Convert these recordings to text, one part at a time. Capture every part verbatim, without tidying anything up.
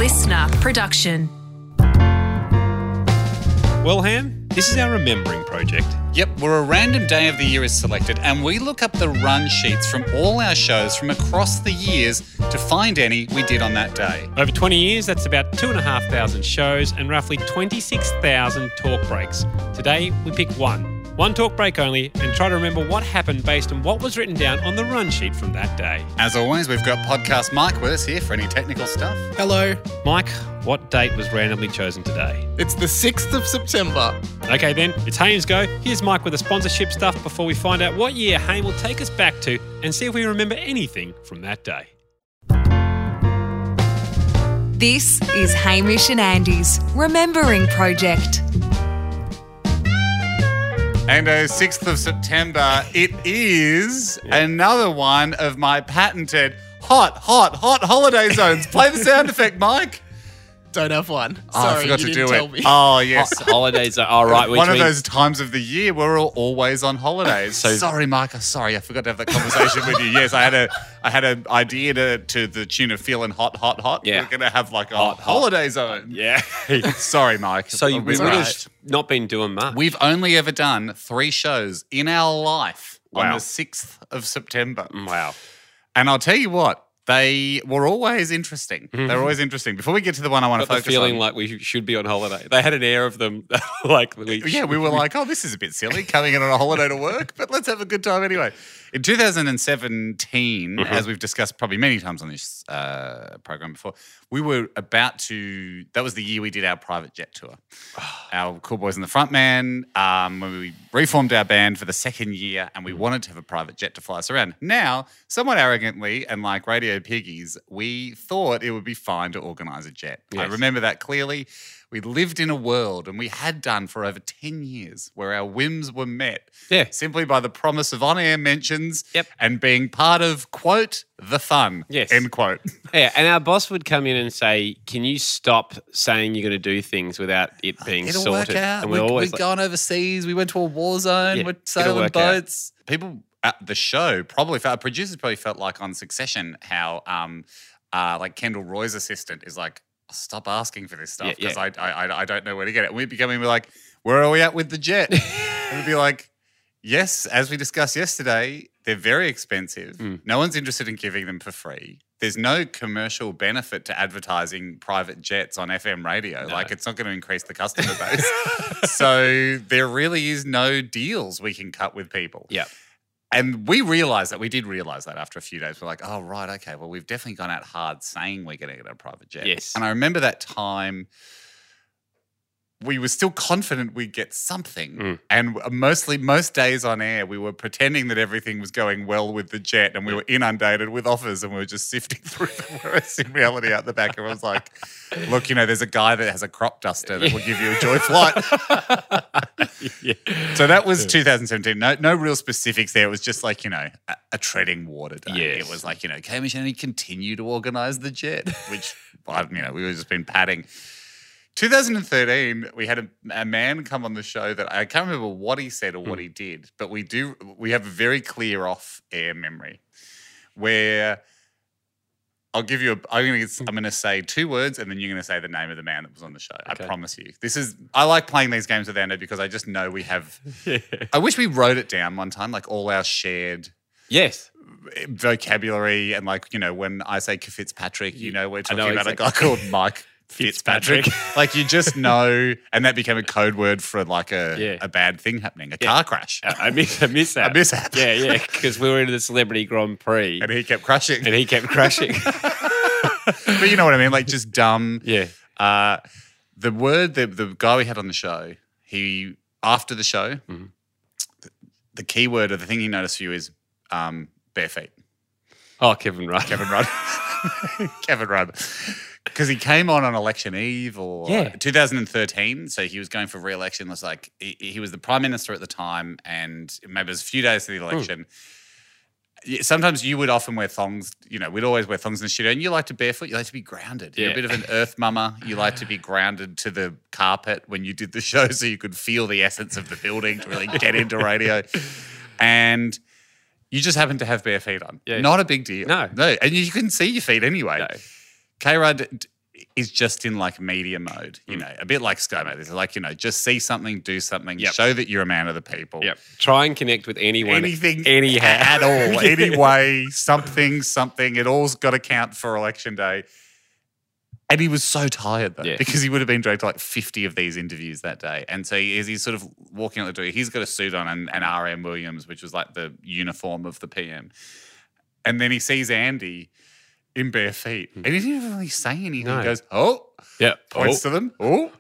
listener production. Well, Han, this is our remembering project. Yep, where a random day of the year is selected and we look up the run sheets from all our shows from across the years to find any we did on that day. Over twenty years, that's about two thousand five hundred shows and roughly twenty-six thousand talk breaks. Today, we pick one. One talk break only, and try to remember what happened based on what was written down on the run sheet from that day. As always, we've got Podcast Mike with us here for any technical stuff. Hello. Mike, what date was randomly chosen today? It's the sixth of September. Okay then, it's Haynes Go. Here's Mike with the sponsorship stuff before we find out what year Haynes will take us back to and see if we remember anything from that day. This is Hamish and Andy's Remembering Project. And uh, sixth of September, it is another one of my patented hot, hot, hot holiday zones. Play the sound effect, Mike. Don't have one. Oh, Sorry, I forgot you to didn't do tell it. me. Oh, yes. Holidays are all right. Which One of means, those times of the year where we're all always on holidays. So- sorry, Mike. I'm sorry. I forgot to have that conversation with you. Yes, I had a I had an idea to, to the tune of feeling hot, hot, hot. Yeah. We're going to have like a Hot, hot. holiday zone. yeah. Sorry, Mike. So you I'll we be would right. have not been doing much. We've only ever done three shows in our life on Wow. the sixth of September. Wow. And I'll tell you what, they were always interesting. They're always interesting. Before we get to the one I want to Got the focus feeling on. like we should be on holiday. They had an air of them like we Yeah, we were like, oh, this is a bit silly coming in on a holiday to work, but let's have a good time anyway. In two thousand seventeen, Mm-hmm. as we've discussed probably many times on this uh, program before, we were about to, that was the year we did our private jet tour. Our Cool Boys and the Frontman, um, when we reformed our band for the second year and Mm. we wanted to have a private jet to fly us around. Now, somewhat arrogantly and like radio piggies, we thought it would be fine to organise a jet. I Yes. remember that clearly. We lived in a world, and we had done for over ten years, where our whims were met Yeah. simply by the promise of on-air mentions Yep. and being part of, quote, the fun, Yes. end quote. Yeah, and our boss would come in and say, "Can you stop saying you're going to do things without it being It'll sorted?" work out. And We, we're always we've like, gone overseas. We went to a war zone. Yeah, We're it'll sailing work out. boats. People at the show probably felt, producers probably felt like on Succession how um, uh, like Kendall Roy's assistant is like, stop asking for this stuff Yeah, because yeah. I, I I don't know where to get it. And we'd be coming, we're like, where are we at with the jet? And we'd be like, yes, as we discussed yesterday, they're very expensive. Mm. No one's interested in giving them for free. There's no commercial benefit to advertising private jets on F M radio. No. Like, it's not going to increase the customer base. So there really is no deals we can cut with people. yeah, And we realised that. We did realise that after a few days. We're like, oh, right, okay, well, we've definitely gone out hard saying we're going to get a private jet. Yes. And I remember that time we were still confident we'd get something. Mm. And mostly, most days on air, we were pretending that everything was going well with the jet and we were inundated with offers and we were just sifting through them. Whereas in reality, out the back, everyone's like, look, you know, there's a guy that has a crop duster that will give you a joy flight. yeah. So that was two thousand seventeen. No, no real specifics there. It was just like, you know, a, a treading water day. Yes. It was like, you know, Hamish and he continue to organise the jet, which, I- you know, we were just been padding. two thousand thirteen, we had a, a man come on the show that I can't remember what he said or what he did, but we do. We have a very clear off-air memory where I'll give you. A, I'm going to. I'm going to say two words, and then you're going to say the name of the man that was on the show. Okay. I promise you. This is. I like playing these games with Ando because I just know we have. Yeah. I wish we wrote it down one time, like all our shared Yes. vocabulary, and like you know, when I say Fitzpatrick, you know, we're I talking know about exactly. a guy called Mike Fitzpatrick. like you just know, and that became a code word for like a Yeah. a bad thing happening, a car crash, I miss, I miss that. a mishap. Yeah, yeah, because we were in the Celebrity Grand Prix And he kept crushing. and he kept crashing. But you know what I mean, like just dumb. yeah. Uh, the word, the the guy we had on the show, he after the show, Mm-hmm. the, the key word or the thing he noticed for you is um, bare feet. Oh, Kevin Rudd. Kevin Rudd. Kevin Rudd. Because he came on on election eve or Yeah. two thousand thirteen, so he was going for re-election. It was like he, he was the prime minister at the time, and maybe it was a few days to the election. Yeah, sometimes you would often wear thongs. You know, we'd always wear thongs in the studio, and you like to barefoot. You like to be grounded. You're Yeah. a bit of an earth mummer. You like to be grounded to the carpet when you did the show, so you could feel the essence of the building to really get into radio. And you just happened to have bare feet on. Yeah. Not a big deal. No. no, and you couldn't see your feet anyway. No. K. Rudd, is just in like media mode, you know, a bit like ScoMo. It's like, you know, just see something, do something, Yep. show that you're a man of the people. Yep. Try and connect with anyone. Anything anyhow. at all, any way, something, something. It all's got to count for election day. And he was so tired though, Yeah. because he would have been dragged to like fifty of these interviews that day. And so he, as he's sort of walking out the door, he's got a suit on and, and R M Williams, which was like the uniform of the P M. And then he sees Andy in bare feet. And he didn't even really say anything. No. He goes, oh, Yeah. points Oh. to them. Oh,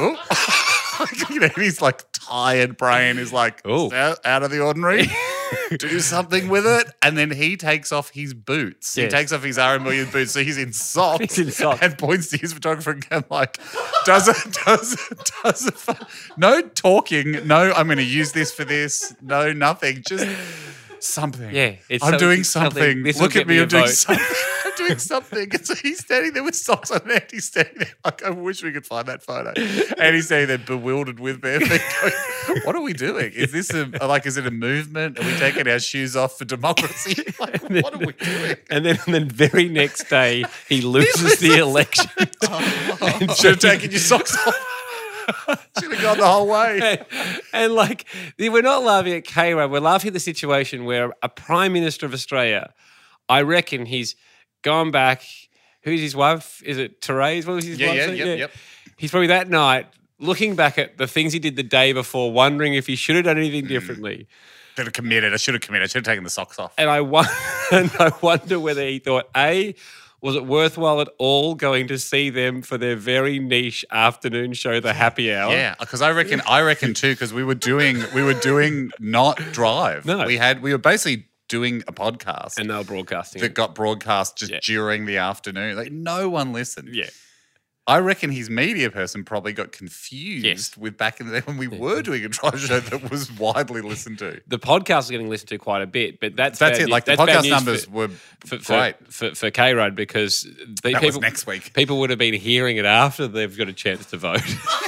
oh. You know, his like tired brain is like, Oh. out, out of the ordinary. Do something with it. And then he takes off his boots. Yes. He takes off his R M Williams boots. So he's in socks. He's in socks. And points to his photographer and goes like, does it, does it, does it. No talking. No, I'm going to use this for this. No, nothing. Just something. Yeah, it's I'm some- doing something. something. This will Look get at me. me a I'm doing vote. something. I'm doing something. And so he's standing there with socks on and he's standing there like, I wish we could find that photo. And he's standing there bewildered with bare feet going, what are we doing? Is this a, like, is it a movement? Are we taking our shoes off for democracy? Like, what are we doing? And then the very next day, he loses the election. And Should have taken your socks off. Should have gone the whole way. and, and like, we're not laughing at K-Rod. We're laughing at the situation where a Prime Minister of Australia, I reckon he's gone back. Who's his wife? Is it Therese? What was his Yeah, wife's yeah, name? yep, yep. He's probably that night looking back at the things he did the day before, wondering if he should have done anything differently. Should have committed. I should have committed. I should have taken the socks off. And I, won- and I wonder whether he thought, A, was it worthwhile at all going to see them for their very niche afternoon show, The Happy Hour? Yeah, because I reckon, I reckon too, because we were doing, we were doing not Drive. No. we had, we were basically doing a podcast And they were broadcasting that it. got broadcast just Yeah. during the afternoon. Like no one listened. Yeah. I reckon his media person probably got confused Yes. with back in the day when we were doing a Drive show that was widely listened to. The podcast was getting listened to quite a bit, but that's That's bad it. news- Like the that's bad podcast news numbers for, were for, great. for, for, for K-Rod because the That people was next week. people would have been hearing it after they've got a chance to vote.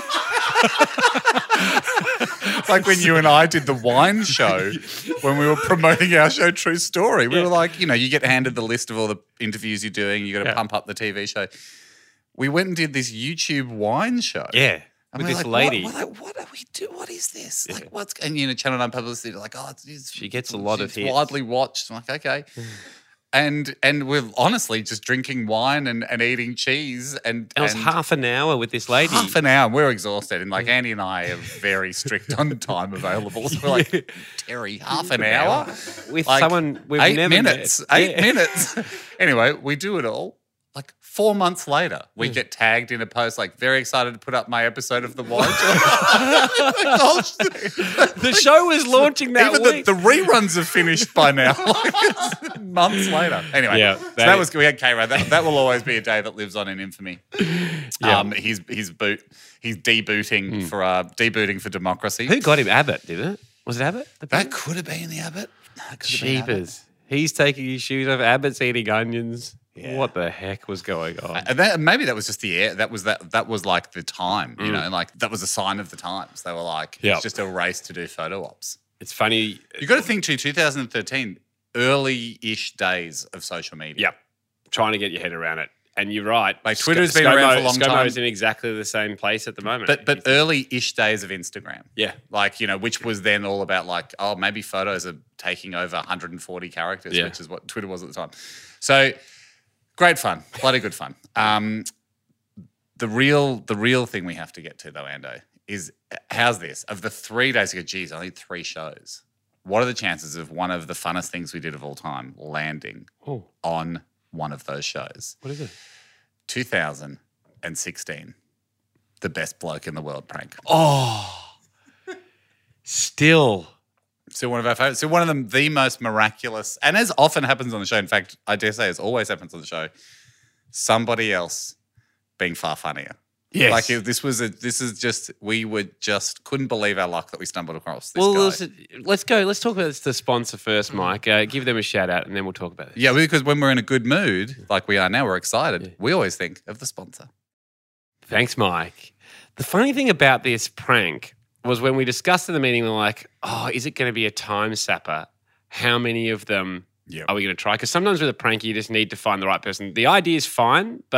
It's like when you and I did the wine show when we were promoting our show True Story. We Yeah. were like, you know, you get handed the list of all the interviews you're doing. You got to Yeah. pump up the T V show. We went and did this YouTube wine show. yeah, And with we're this like, lady. What, what, what are we do? What is this? Like, what's and you know, Channel Nine publicity they're like, oh, it's, it's She gets a lot of it's hits. widely watched. I'm like, okay. And and we're honestly just drinking wine and, and eating cheese and, It was and half an hour with this lady. half an hour. And we're excited. And like Andy and I are very strict on time available. So we're like, Terry, half an hour? with Like, someone we've eight never minutes. met. Eight Yeah. minutes. Anyway, we do it all. Like four months later, Hmm. we get tagged in a post, like very excited to put up my episode of The Wine Show. The show was launching that Even the, week. the reruns are finished by now. Like, it's months later. Anyway, Yeah, so that that, is- was we had K-Rod. That, that will always be a day that lives on in infamy. Yeah. Um, he's he's boot he's debooting for uh, debooting for democracy. Who got him? Abbott, did it? Was it Abbott? The That could have been the Abbott. That could have been Abbott. Cheapers. He's taking his shoes off. Abbott's eating onions. What the heck was going on? And that, maybe that was just the air. That was that. That was like the time, Mm. you know, and like that was a sign of the times. They were like, Yep. it's just a race to do photo ops. It's funny. You got to think too. twenty thirteen, early-ish days of social media. Yep. Trying to get your head around it. And you're right. Like, Twitter's been around for a long ScoMo time. is in exactly the same place at the moment. But but early-ish days of Instagram. yeah. Like, you know, which was then all about like, oh, maybe photos are taking over one hundred forty characters, Yeah. which is what Twitter was at the time. So great fun, bloody good fun. Um, the real the real thing we have to get to though, Ando, is how's this? Of the three days, you go, geez, only three shows. What are the chances of one of the funnest things we did of all time landing Oh, on one of those shows? what is it? two thousand sixteen, the best bloke in the world prank. Oh, still. So one of our favorites. So one of them, the most miraculous, and as often happens on the show, in fact, I dare say as always happens on the show, somebody else being far funnier. Yes. Like it- this was a, this is just, we were just, couldn't believe our luck that we stumbled across this Well, guy. listen, let's go. Let's talk about the sponsor first, Mike. Uh, give them a shout out and then we'll talk about it. Yeah, because when we're in a good mood, like we are now, we're excited. We always think of the sponsor. Thanks, Mike. The funny thing about this prank was when we discussed in the meeting, we we're like, oh, is it going to be a time sapper? How many of them Yep. are we going to try? Because sometimes with a prank, you just need to find the right person. The idea is fine, but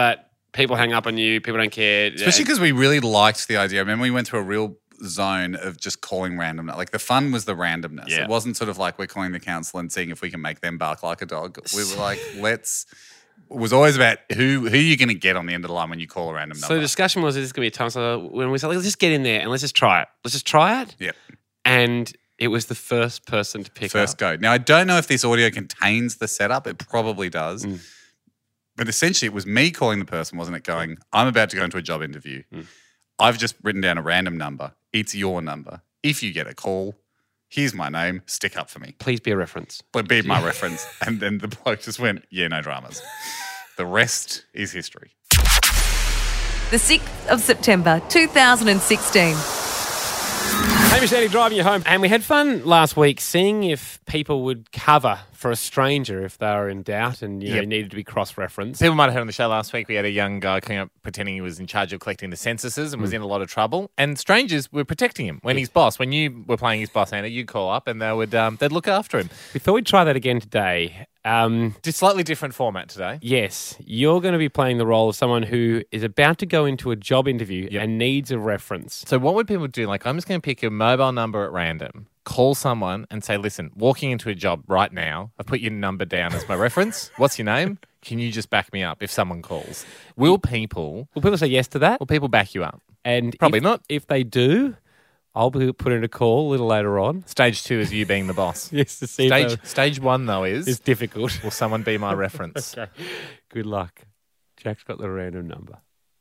People hang up on you. People don't care. Especially because we really liked the idea. I remember we went through a real zone of just calling random. Like the fun was the randomness. Yeah. It wasn't sort of like we're calling the council and seeing if we can make them bark like a dog. We were like, let's. It was always about who who you're going to get on the end of the line when you call a random So number. the discussion was, is this going to be a time? So when we said, let's just get in there and let's just try it. Let's just try it. Yep. And it was the first person to pick First up. go. Now I don't know if this audio contains the setup. It probably does. Mm. But essentially, it was me calling the person, wasn't it? Going, I'm about to go into a job interview. Mm. I've just written down a random number. It's your number. If you get a call, here's my name. Stick up for me. Please be a reference. But be my reference. And then the bloke just went, yeah, no dramas. The rest is history. The sixth of September, two thousand sixteen. Hamish and Andy driving you home. And we had fun last week seeing if people would cover for a stranger if they were in doubt and you know, Yep. needed to be cross-referenced. People might have heard on the show last week, we had a young guy coming up pretending he was in charge of collecting the censuses and was in a lot of trouble. And strangers were protecting him. When his boss, when you were playing his boss, Anna, you'd call up and they would um, they'd look after him. We thought we'd try that again today. Um, Just slightly different format today. yes, you're going to be playing the role of someone who is about to go into a job interview Yep. and needs a reference. So what would people do? Like, I'm just going to pick a mobile number at random, call someone and say, listen, walking into a job right now, I've put your number down as my reference. What's your name? Can you just back me up if someone calls? Will people, Will people say yes to that? will people back you up? And Probably if, not. If they do, I'll be put in a call a little later on. Stage two is you being the boss. Yes, to see Stage if stage one, though, is it's difficult. will someone be my reference? Okay. Good luck. Jack's got the random number.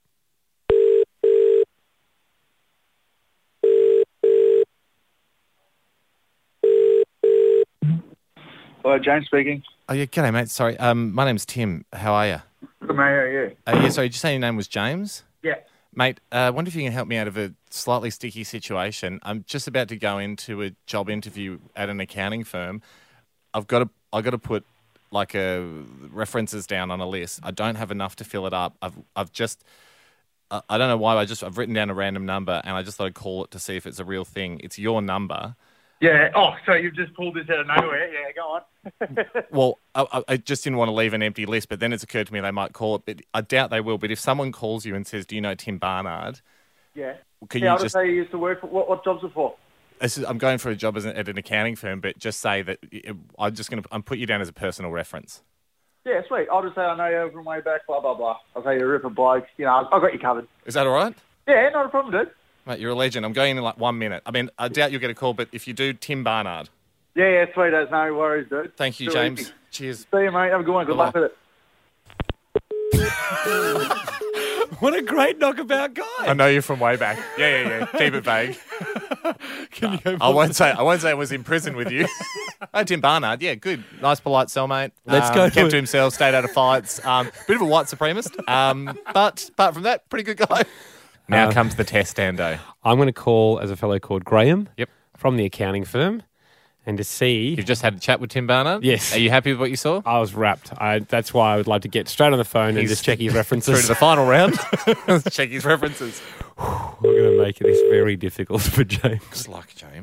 Hello, James speaking. Oh, yeah, g'day, mate. Sorry, um, my name's Tim. How are you? Good, mate. How are you? Uh, yeah, sorry, did you say your name was James? Yeah. Mate, uh, I wonder if you can help me out of a slightly sticky situation. I'm just about to go into a job interview at an accounting firm. I've got to, I've got to put like a references down on a list. I don't have enough to fill it up. I've, I've just, I I don't know why. I just, I've written down a random number and I just thought I'd call it to see if it's a real thing. It's your number. Yeah. Oh, so you've just pulled this out of nowhere. Yeah, go on. Well, I, I- I just didn't want to leave an empty list, but then it's occurred to me they might call it. But I doubt they will. But if someone calls you and says, "Do you know Tim Barnard?" Yeah. Can yeah, you I'll just? just say you used to work for, what, what job's it for? This is, I'm going for a job as an, at an accounting firm, but just say that it, I'm just going to. I'm put you down as a personal reference. Yeah, sweet. I'll just say I know you from way back, blah, blah, blah. I'll say you're a ripper bloke. You know, I've I've got you covered. Is that all right? Yeah, not a problem, dude. Mate, you're a legend. I'm going in like one minute. I mean, I doubt you'll get a call, but if you do, Tim Barnard. Yeah, yeah, sweet. That's no worries, dude. Thank you, Too James. easy. Cheers. See you, mate. Have a good one. Good luck with it. What a great knockabout guy. I know you're from way back. Yeah, yeah, yeah. Keep it vague. Can you go I won't say. I won't say I was in prison with you. Oh, Tim Barnard. Yeah, good. Nice, polite cellmate. Let's Um, go to Kept it. to himself. Stayed out of fights. Um, bit of a white supremacist. Um, but apart from that, pretty good guy. Now Uh, comes the test, Ando. I'm going to call as a fellow called Graham. Yep. From the accounting firm, and to see. You've just had a chat with Tim Barnard. Yes. Are you happy with what you saw? I was wrapped. I, that's why I would like to get straight on the phone and He's just check his Through references. to the final round. Check his references. We're going to make this very difficult for James. Good luck, James.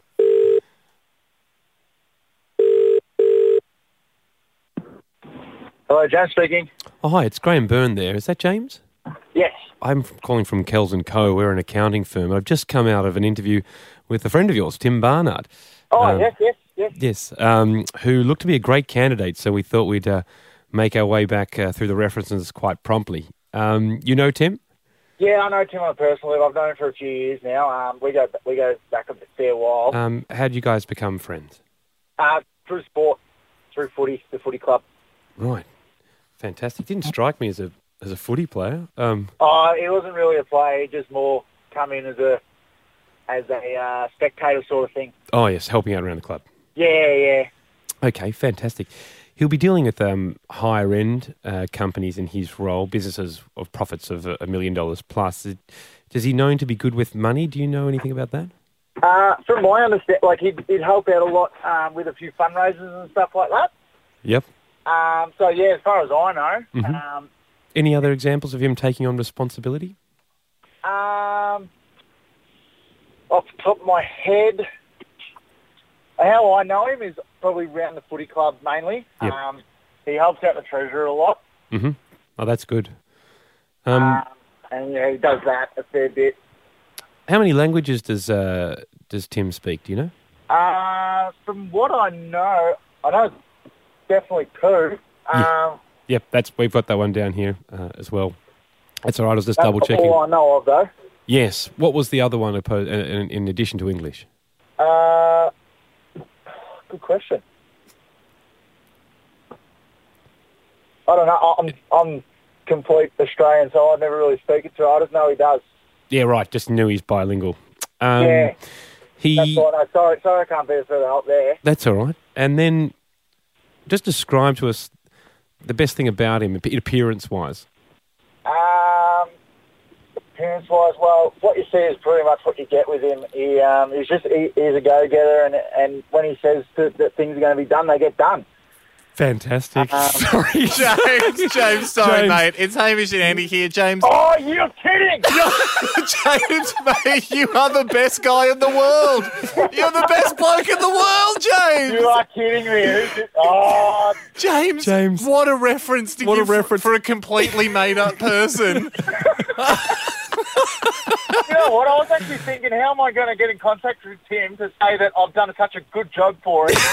Hello, James speaking. Oh, hi, it's Graham Byrne there. Is that James? Yes. I'm f- calling from Kells and Co. We're an accounting firm. I've just come out of an interview with a friend of yours, Tim Barnard. Oh, Um, yes, yes, yes. Yes, um, who looked to be a great candidate, so we thought we'd uh, make our way back uh, through the references quite promptly. Um, you know Tim? Yeah, I know Tim on a personal level. I've known him for a few years now. Um, we go we go back a fair while. Um, how did you guys become friends? Uh, through sport, through footy, the footy club. Right, fantastic. Didn't strike me as a as a footy player. Um, Oh, he wasn't really a player. He just more come in as a as a uh, spectator sort of thing. oh yes, helping out around the club. Yeah, yeah. Okay, fantastic. He'll be dealing with um, higher end uh, companies in his role, businesses of profits of a, a million dollars plus. Does he known to be good with money? Do you know anything about that? Uh, from my understanding, like he'd, he'd help out a lot um, with a few fundraisers and stuff like that. Yep. Um, so yeah, as far as I know, Mhm. um, Any other examples of him taking on responsibility? um, off the top of my head, how I know him is probably around the footy club mainly. Yep. Um, he helps out the treasurer a lot. Mm-hmm. Oh, that's good. Um, Um, and yeah, he does that a fair bit. how many languages does uh, does Tim speak? Do you know? Uh, from what I know, I know it's definitely two. Um, Yep, that's we've got that one down here uh, as well. That's all right. I was just that's double checking. all I know of, though. Yes. What was the other one opposed, in, in addition to English? Uh, good question. I don't know. I'm I'm complete Australian, so I never really speak it to. I just know he does. Yeah, right. Just knew he's bilingual. Um, Yeah. He. That's all I know. Sorry, sorry, I can't be further help there. That's all right. And then, just describe to us the best thing about him, appearance-wise. Um, appearance-wise, well, what you see is pretty much what you get with him. He um, he's just he, he's a go-getter, and and when he says that, that things are going to be done, they get done. Fantastic. Um, Sorry, James, James, sorry, James. mate. It's Hamish and Andy here. James, Oh, you're kidding! James, mate, you are the best guy in the world. You're the best bloke in the world, James. You are kidding me. Who's it? Oh, James, James. what a reference to What a give reference. for a completely made-up person. you know what? I was actually thinking, how am I going to get in contact with Tim to say that I've done such a good job for him?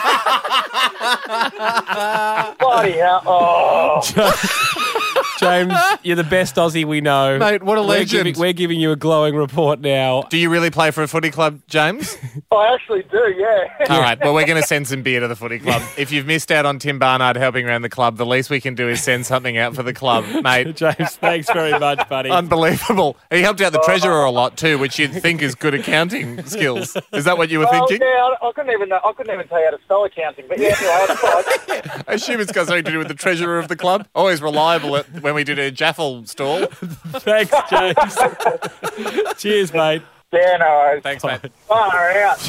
Bloody hell! Oh, James, you're the best Aussie we know. Mate, what a We're legend. giving, we're giving you a glowing report now. Do you really play for a footy club, James? I actually do. Yeah. All right, well, we're going to send some beer to the footy club. If you've missed out on Tim Barnard helping around the club, the least we can do is send something out for the club, mate. James, thanks very much, buddy. Unbelievable. He helped out the treasurer a lot too, which you'd think is good accounting skills. Is that what you were Well, thinking? yeah, I, I couldn't even know, I couldn't even tell you how to spell accounting, but yeah, anyway, that's fine. I assume it's got something to do with the treasurer of the club. Always reliable at when we did a Jaffel stall. Thanks, James. Cheers, mate. Yeah, no worries. Thanks, mate. Far out.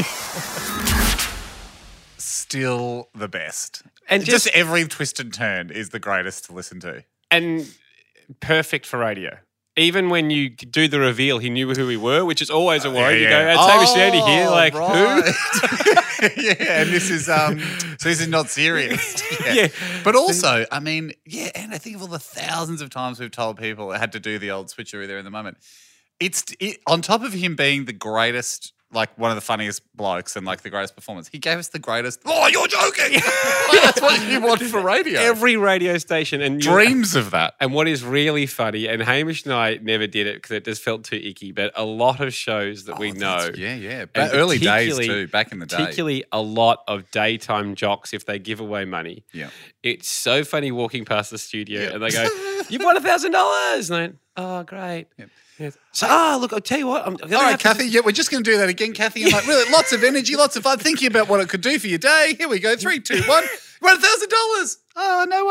Still the best. And just, just- every twist and turn is the greatest to listen to. and perfect for radio. Even when you do the reveal, he knew who we were, which is always a worry. You go, it's Hamish and Andy here, like, who? who? Yeah, and this is um, so this is not serious. Yeah. Yeah. But also, I mean, yeah, and I think of all the thousands of times we've told people had to do the old switcheroo there in the moment. It's it, on top of him being the greatest, like one of the funniest blokes and like the greatest performance. He gave us the greatest. Oh, you're joking! Like, that's what you want for radio. Every radio station. And you- Dreams of that. And what is really funny, and Hamish and I never did it because it just felt too icky, but a lot of shows that we Oh, know. that's- Yeah, yeah. and Ba- early days particularly- too, back in the day. Particularly a lot of daytime jocks if they give away money. Yeah. It's so funny walking past the studio Yeah. and they go, "You've won a thousand dollars!" And I went, "Oh, great." Yep. Yes. So, ah, look, I'll tell you what. I'm gonna All right, have to Kathy. Yeah, we're just going to do that again, Kathy. I'm like, really, lots of energy, lots of fun, thinking about what it could do for your day. Here we go. Three, two, one. We're at a thousand dollars. Oh, no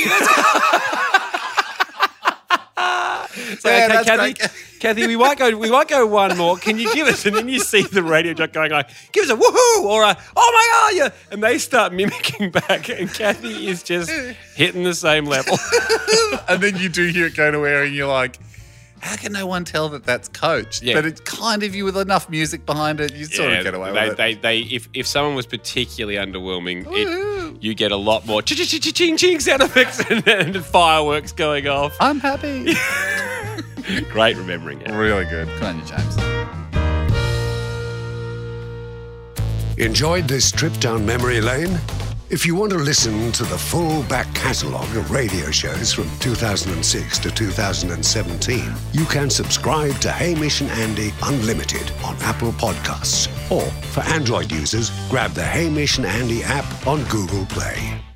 way. So, Yeah, okay, that's Kathy, great. Kathy, we might go. We might go one more. Can you give us? And then you see the radio jock going like, "Give us a woohoo!" or a "Oh my god!" Yeah, and they start mimicking back, and Kathy is just hitting the same level. And then you do hear it go to air, and you're like, how can no one tell that that's coached? Yeah. But it's kind of you with enough music behind it, you sort of get away they, with it. they, they, if if someone was particularly underwhelming, Woohoo. it, you get a lot more ching ching sound effects and, and fireworks going off. I'm happy. Great remembering it. Really good. Good on you, James. Enjoyed this trip down memory lane? If you want to listen to the full back catalogue of radio shows from two thousand six to two thousand seventeen, you can subscribe to Hamish and Andy Unlimited on Apple Podcasts. Or, for Android users, grab the Hamish and Andy app on Google Play.